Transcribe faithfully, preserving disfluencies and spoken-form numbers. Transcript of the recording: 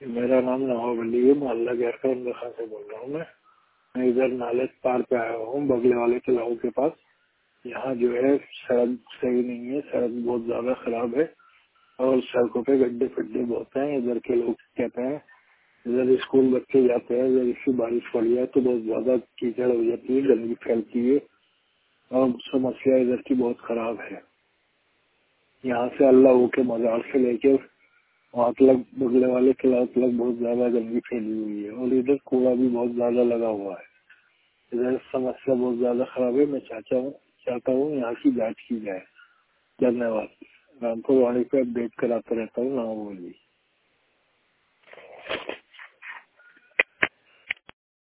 मेरा नाम नवाब अली है, मोहल्ला गैरकान खां से बोल रहा हूँ। मैं मैं इधर नाले पार पे आया हूँ, बगले वाले तालाब के पास। यहाँ जो है सड़क सही नहीं है, सड़क बहुत ज्यादा खराब है और सड़कों पे गड्ढे फड्डे बहुत हैं। इधर के लोग कहते हैं, इधर स्कूल बच्चे जाते हैं, इधर इसकी बारिश पड़ी है तो बहुत ज्यादा कीचड़ हो जाती है, गंदगी फैलती है और समस्या इधर की बहुत खराब है। यहाँ से अल्लाह वो के मजार से लेके वहाँ तक बगले वाले तालाब तक बहुत ज्यादा गंदगी फैली हुई है और इधर कूड़ा भी बहुत ज्यादा लगा हुआ है। इधर समस्या बहुत ज्यादा खराब है। मैं चाहता हूँ चाहता हूँ यहाँ की जांच की जाए। धन्यवाद। रामपुर वाणी पे अपडेट कराता रहता हूँ। ना बोलिए।